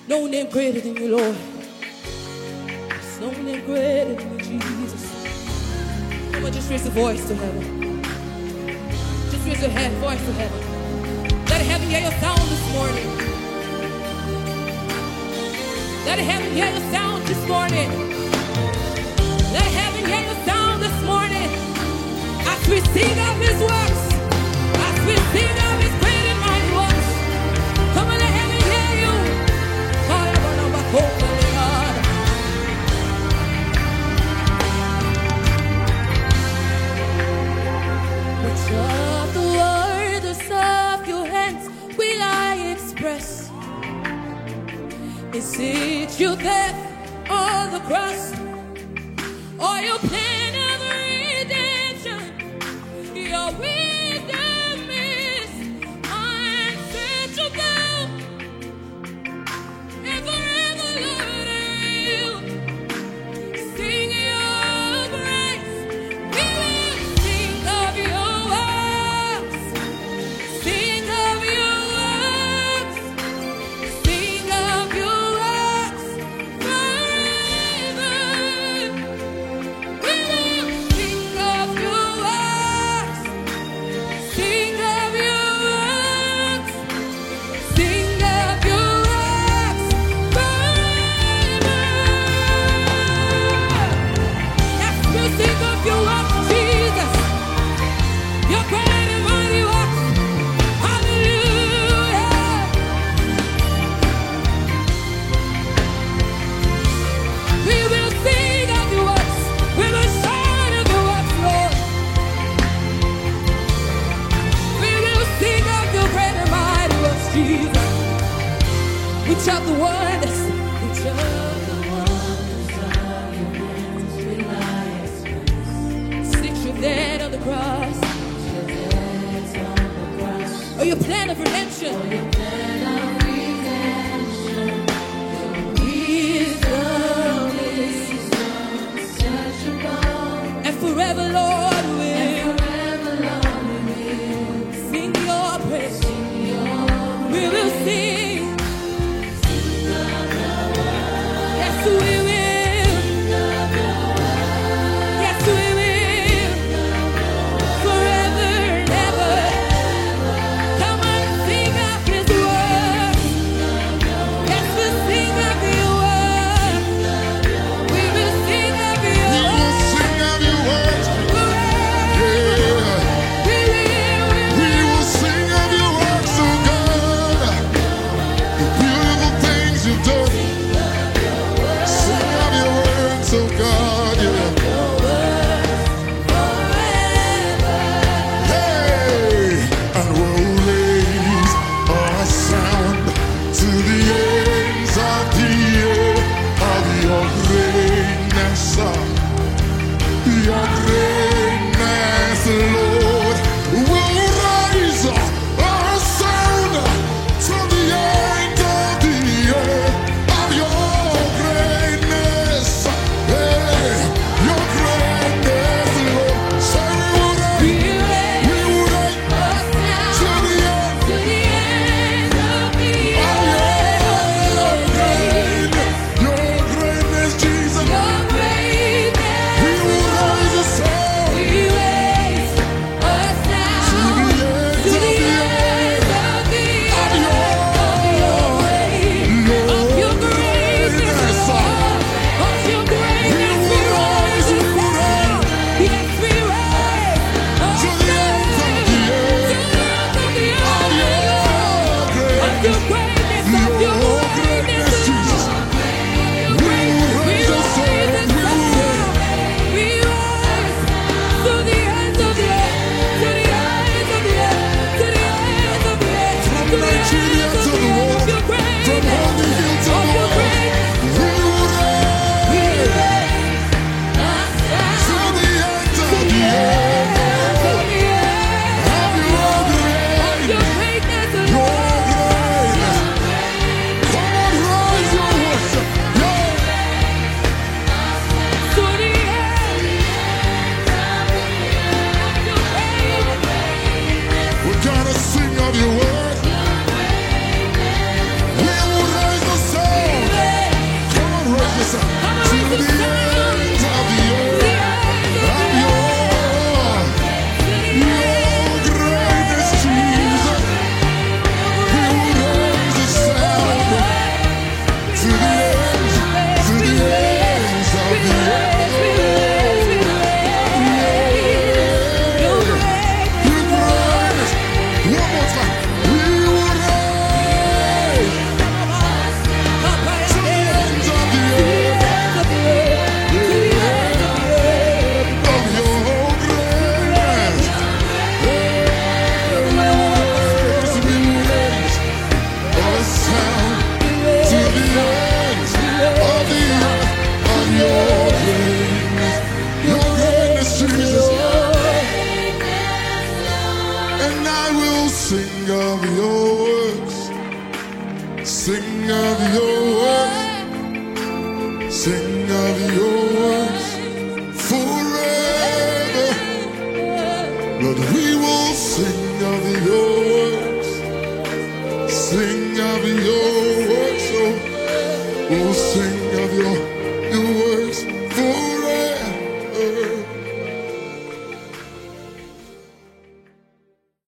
No name greater than you, Lord. There's no name greater than you, Jesus. Come on, just raise your voice to heaven. Just raise your voice to heaven. Let heaven hear your sound this morning. Let heaven hear your sound this morning. Let heaven hear your sound this morning. As we sing of His works, as we sing of His great and mighty works. Come on, let heaven hear you. Which of the wonders of your hands will I express? Is it your death on the cross, or your plan of redemption? Your wisdom is unsearchable, and forever, Lord, I will sing your grace. We will sing of your works, sing of your works, sing of your works forever. We will sing of your works, sing of your works, sing of your works forever. Yes, we'll sing of your works, Jesus, your great and mighty works. Hallelujah. We will sing of your works. We will shout of your works, Lord. We will sing of your great and mighty works, Jesus. Which of the wonders, which of the wonders of your hands will I express? Sing your death on the cross, or your plan of redemption. Wisdom is unsearchable, and forever, Lord, will sing your praise. We will sing. Yes, we will. Yes, we will. Forever and ever. Come on, sing of His word. Yes, we'll sing of your word. We will sing of your We will word. sing of your words. Forever. Yeah. We We will sing of your works, oh God. The beautiful things you've done. Sing of your words, oh God. Yeah. Hey, and we'll raise our sound to the ends of the earth of your greatness, your greatness, Lord. We'll raise our sound to the end of the earth of your greatness. Hey, your greatness, Lord. Say we will raise, we will raise to the end of your greatness, Jesus. We will raise a sound to the end of the earth of your greatness. Sing of your works. Sing of your works forever. Lord, we will sing of your works. Sing of your